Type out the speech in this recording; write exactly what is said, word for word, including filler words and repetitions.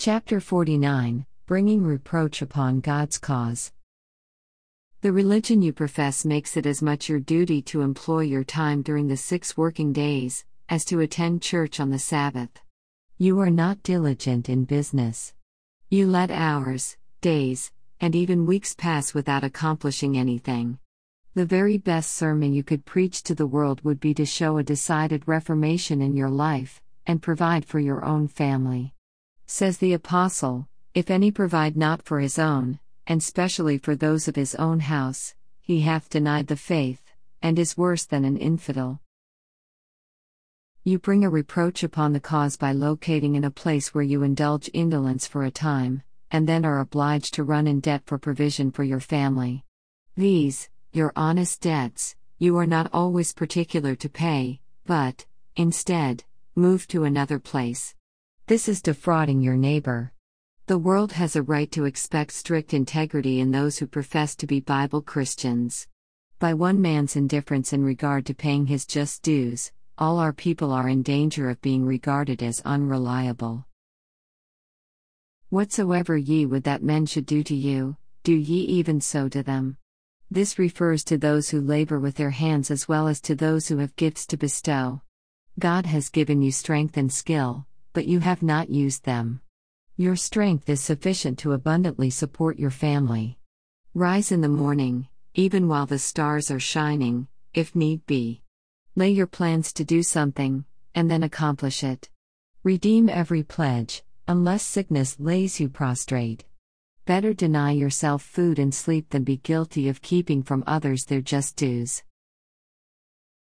Chapter forty-nine, Bringing Reproach Upon God's Cause. The religion you profess makes it as much your duty to employ your time during the six working days, as to attend church on the Sabbath. You are not diligent in business. You let hours, days, and even weeks pass without accomplishing anything. The very best sermon you could preach to the world would be to show a decided reformation in your life, and provide for your own family. Says the Apostle, "If any provide not for his own, and specially for those of his own house, he hath denied the faith, and is worse than an infidel." You bring a reproach upon the cause by locating in a place where you indulge indolence for a time, and then are obliged to run in debt for provision for your family. These, your honest debts, you are not always particular to pay, but, instead, move to another place. This is defrauding your neighbor. The world has a right to expect strict integrity in those who profess to be Bible Christians. By one man's indifference in regard to paying his just dues, all our people are in danger of being regarded as unreliable. Whatsoever ye would that men should do to you, do ye even so to them. This refers to those who labor with their hands as well as to those who have gifts to bestow. God has given you strength and skill, but you have not used them. Your strength is sufficient to abundantly support your family. Rise in the morning, even while the stars are shining, if need be. Lay your plans to do something, and then accomplish it. Redeem every pledge, unless sickness lays you prostrate. Better deny yourself food and sleep than be guilty of keeping from others their just dues.